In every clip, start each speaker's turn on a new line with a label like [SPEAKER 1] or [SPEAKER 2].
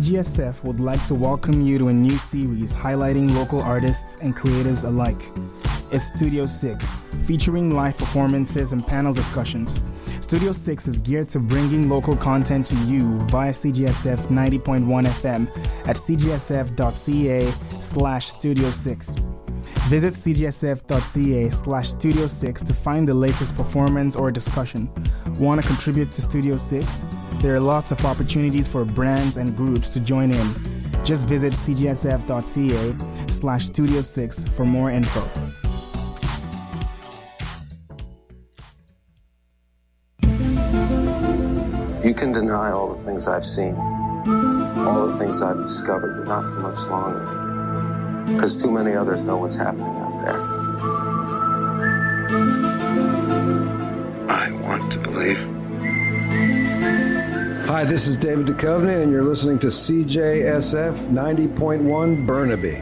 [SPEAKER 1] CGSF would like to welcome you to a new series highlighting local artists and creatives alike. It's Studio 6, featuring live performances and panel discussions. Studio 6 is geared to bringing local content to you via CGSF 90.1 FM at cgsf.ca/Studio 6. Visit cgsf.ca/Studio 6 to find the latest performance or discussion. Want to contribute to Studio 6? There are lots of opportunities for brands and groups to join in. Just visit cgsf.ca/Studio 6 for more info.
[SPEAKER 2] You can deny all the things I've seen, all the things I've discovered, but not for much longer. Because too many others know what's happening out there. I want to believe.
[SPEAKER 3] Hi, this is David Duchovny, and you're listening to CJSF 90.1 Burnaby.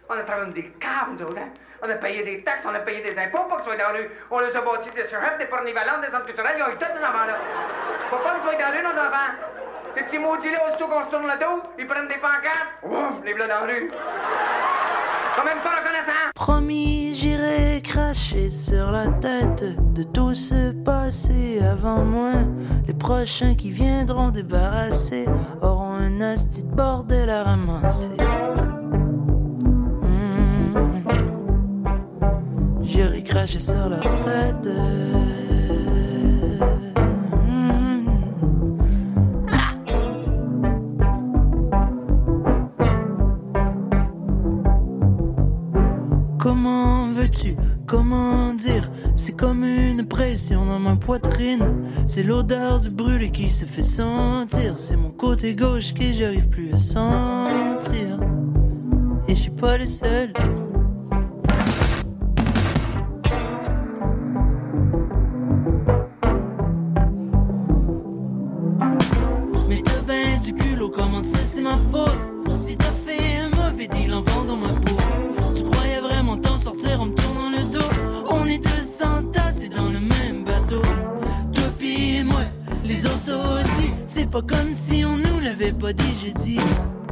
[SPEAKER 4] On a travaillé des caves, nous autres, hein? On a payé des taxes, on a payé des impôts pour qu'ils soient dans la rue. On les a bâtis des surhefs, des pornivalantes, des centres culturels. Ils ont eu tous ces enfants-là. Faut pas qu'ils soient dans la rue, nos enfants. Ces petits maudits-là, aussitôt qu'on se tourne le dos, ils prennent des pancartes. Ouf, les voilà dans la rue. Quand même pas reconnaissant.
[SPEAKER 5] Promis, j'irai cracher sur la tête de tout ce passé avant moi. Les prochains qui viendront débarrasser auront un asti de bordel à ramasser. J'irai cracher sur leur tête. Comment veux-tu, comment dire? C'est comme une pression dans ma poitrine. C'est l'odeur du brûlé qui se fait sentir. C'est mon côté gauche que j'arrive plus à sentir. Et je suis pas le seul. Mais t'as ben du culot, comment ça c'est ma faute? Si t'as fait un mauvais deal en vendant ma peau, tu croyais vraiment t'en sortir en me tournant le dos? On est tous entassés dans le même bateau, toi pis moi, les autres aussi. C'est pas comme si on nous l'avait pas dit, j'ai dit.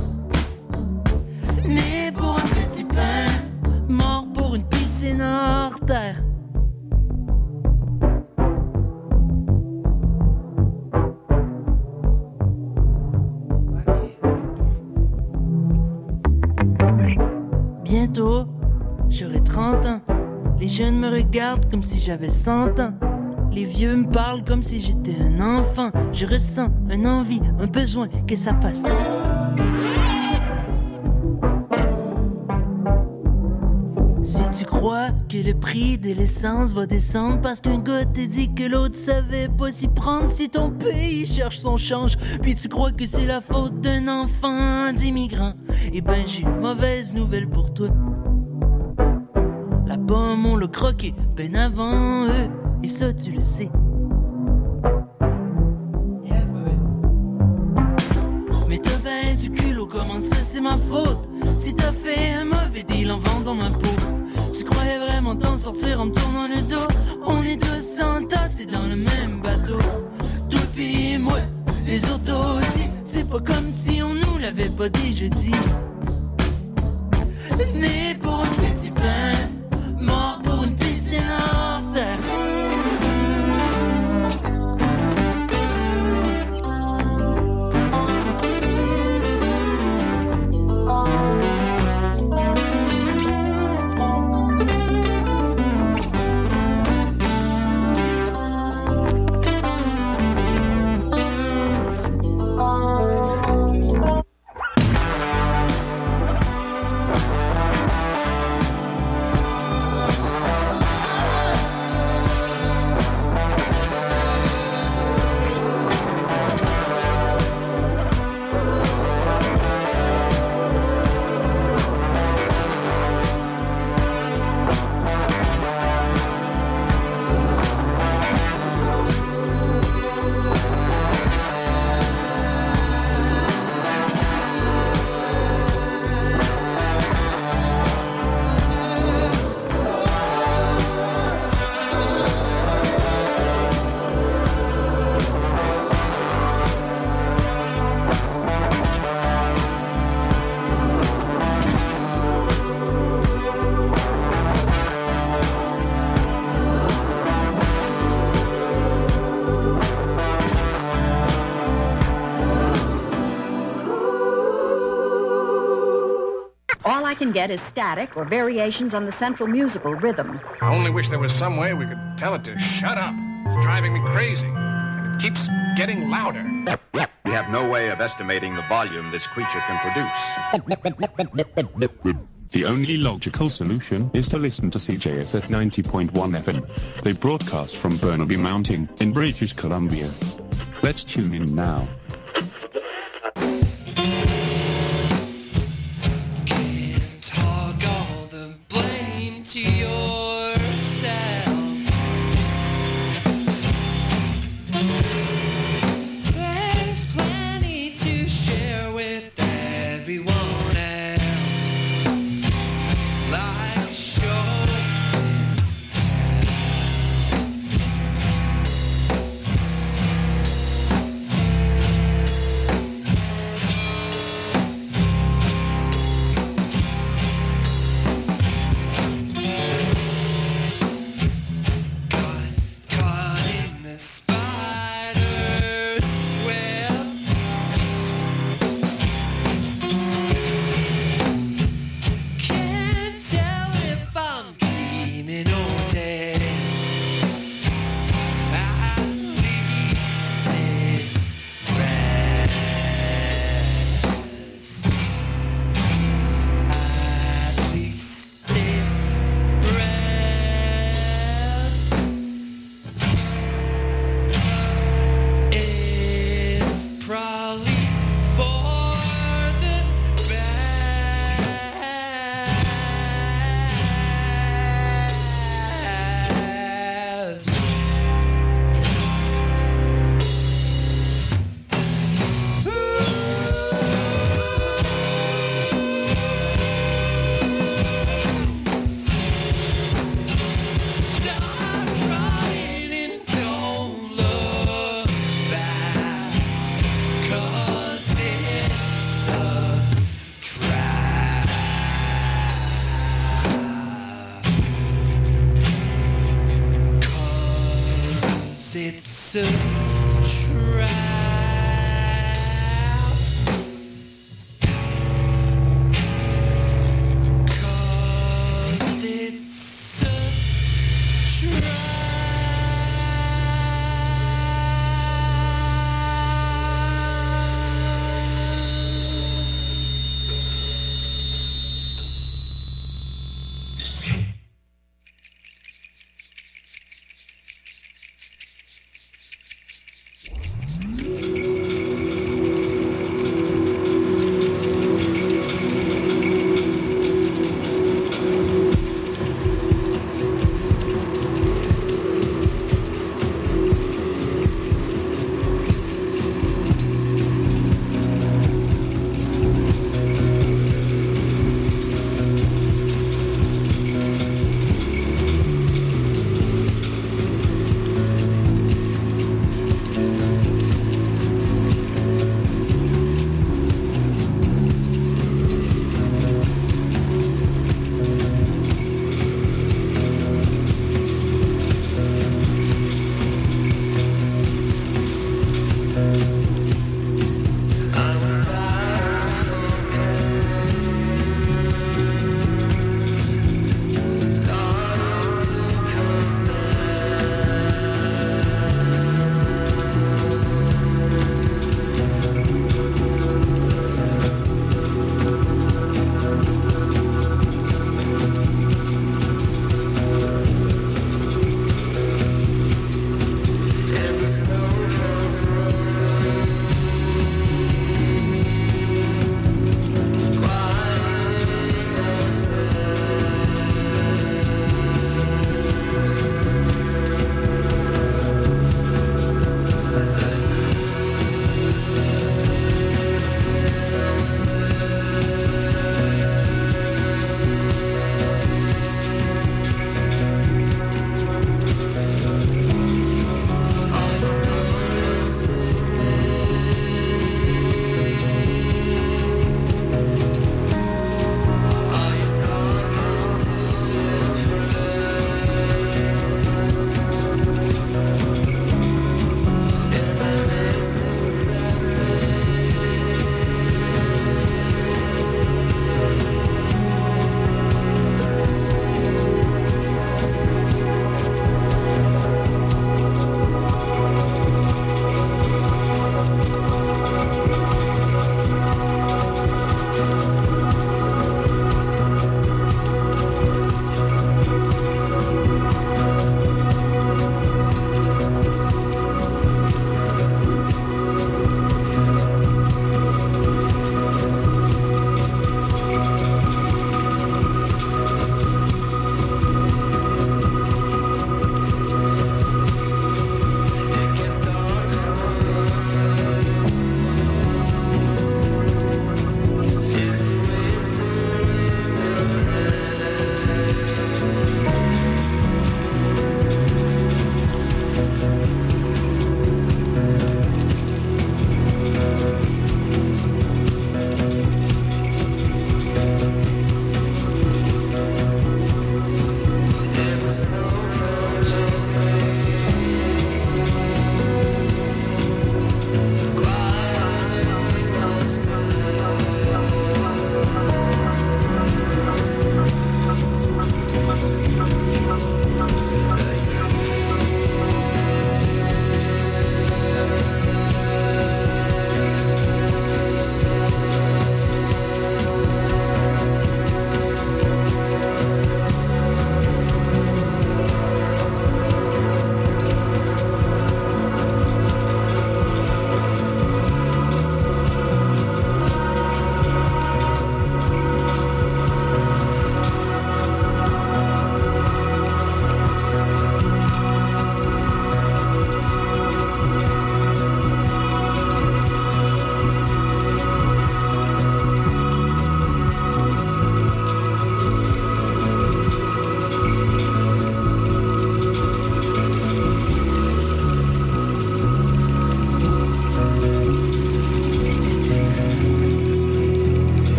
[SPEAKER 5] Né pour un petit pain, mort pour une piscine hors terre. Bientôt, j'aurai 30 ans. Les jeunes me regardent comme si j'avais 100 ans. Les vieux me parlent comme si j'étais un enfant. Je ressens une envie, un besoin que ça fasse. Si tu crois que le prix de l'essence va descendre parce qu'un gars te dit que l'autre savait pas s'y prendre, si ton pays cherche son change, puis tu crois que c'est la faute d'un enfant d'immigrant, eh ben j'ai une mauvaise nouvelle pour toi. La pomme, on l'a croqué ben avant eux, et ça tu le sais. Mais t'as ben du culot, comment ça c'est ma faute? Si t'as fait un mauvais deal en vendant ma peau, tu croyais vraiment t'en sortir en me tournant le dos? On est tous entassés dans le même bateau, toi pis moi, les autres aussi. C'est pas comme si on nous l'avait pas dit, je dis. Né pour un petit pain, mort pour une piscine hors terre.
[SPEAKER 6] All I can get is static or variations on the central musical rhythm.
[SPEAKER 7] I only wish there was some way we could tell it to shut up. It's driving me crazy. And it keeps getting louder.
[SPEAKER 8] We have no way of estimating the volume this creature can produce.
[SPEAKER 9] The only logical solution is to listen to CJSF 90.1 FM. They broadcast from Burnaby Mountain in British Columbia. Let's tune in now.
[SPEAKER 5] To yourself. There's plenty to share with everyone else. It's a